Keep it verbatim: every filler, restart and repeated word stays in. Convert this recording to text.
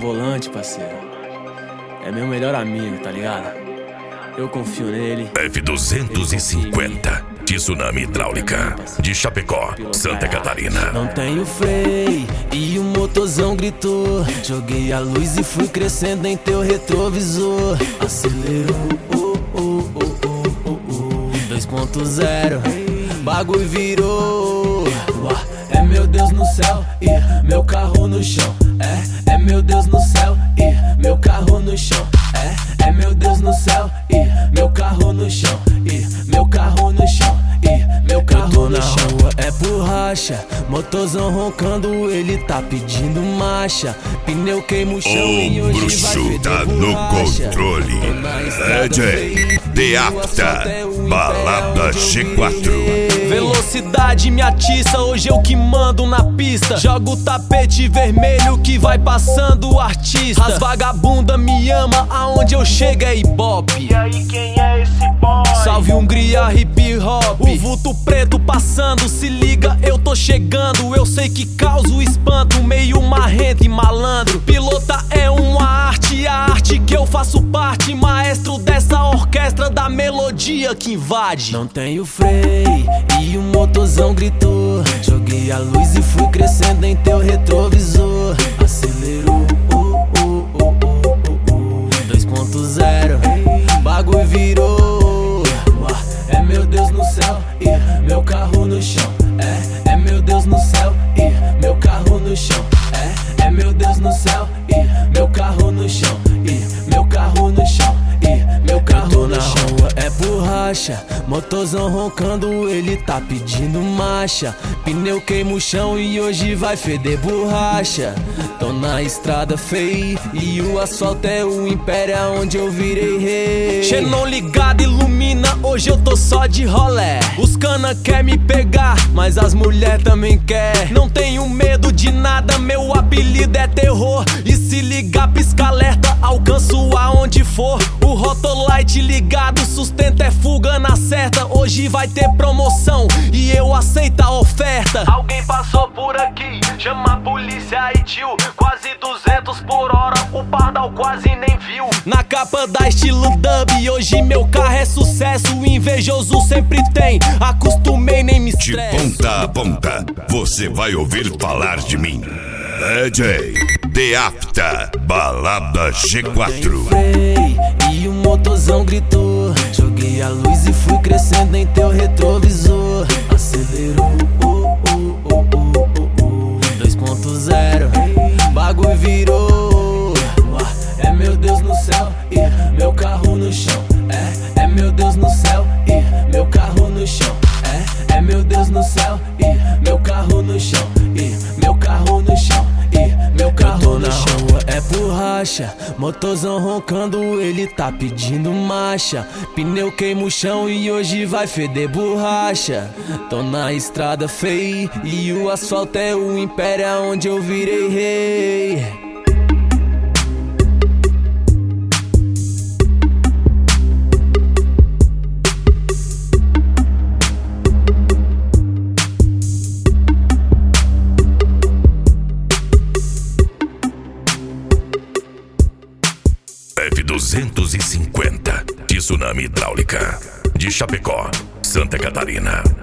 volante, parceiro. É meu melhor amigo, tá ligado? Eu confio nele. F duzentos e cinquenta, Tsunami Hidráulica, de Chapecó, Santa Catarina. Não tenho freio e o motorzão gritou. Joguei a luz e fui crescendo em teu retrovisor. Acelerou, oh, oh, oh, oh, oh, oh. dois ponto zero, bagulho virou. É meu Deus no céu e meu carro no chão. É, é meu Deus no céu e meu carro no chão. É, é meu Deus no céu e meu carro no chão. E meu carro no chão. E meu carro no chão. Rua é borracha, motorzão roncando, ele tá pedindo marcha. Pneu queima o chão e O hoje vai bruxo feder tá no borracha. controle. D J Deapta, balada G quatro. Velocidade me atiça, hoje eu que mando na pista. Jogo o tapete vermelho que vai passando o artista. As vagabunda me ama, aonde eu chego é ibope. E aí, quem é esse boy? Salve Hungria, hip hop. O vulto preto passando, se liga, eu tô chegando. Eu sei que causo espanto, meio marrento e malandro. Pilota é uma arte, a arte que eu faço parte. Maestro dessa orquestra da melodia que invade. Não tenho freio e o motorzão gritou. Joguei a luz e fui crescendo em teu retrovisor. Acelerou, oh, oh, oh, oh, oh, oh. dois ponto zero, bagulho virou. É meu Deus no céu e meu carro no chão. É, é meu Deus no céu e meu carro no chão. É, é meu Deus no céu e meu carro no chão. E meu carro no chão. E meu carro no chão. Rua é borracha, motorzão roncando, ele tá pedindo marcha. Pneu queima o chão e hoje vai feder borracha. Tô na estrada feia e o asfalto é o império onde eu virei rei. Xenon ligado ilumina, hoje eu tô só de rolé. Os cana quer me pegar, mas as mulher também quer. Não tenho medo de nada, meu apelido é terror. E se ligar, pisca alerta, alcanço aonde for. O Rotolite ligado, sustento é fuga na certa. Hoje vai ter promoção e eu aceito a oferta. Alguém passou por aqui, chama a polícia e tio. Quase duzentos por hora, o pardal quase nem viu. Na capa da estilo dub, hoje meu carro é sucesso. O invejoso sempre tem, acostumei, nem me De estresse. ponta a ponta, você vai ouvir falar de mim. D J Deapta, balada G quatro. Freio e o motorzão gritou. Joguei a luz e fui crescendo em teu retrovisor. Acelerou, oh, oh, oh, oh, oh, oh. dois ponto zero, bagulho virou. É meu Deus no céu e meu carro no chão. É, é meu Deus no céu e meu carro no chão. É, é meu Deus no céu e meu carro no chão. E meu carro no chão. E meu carro no chão. É borracha, motorzão roncando, ele tá pedindo marcha. Pneu queima o chão e hoje vai feder borracha. Tô na estrada feia e o asfalto é o império onde eu virei rei. F duzentos e cinquenta, Tsunami Hidráulica, de Chapecó, Santa Catarina.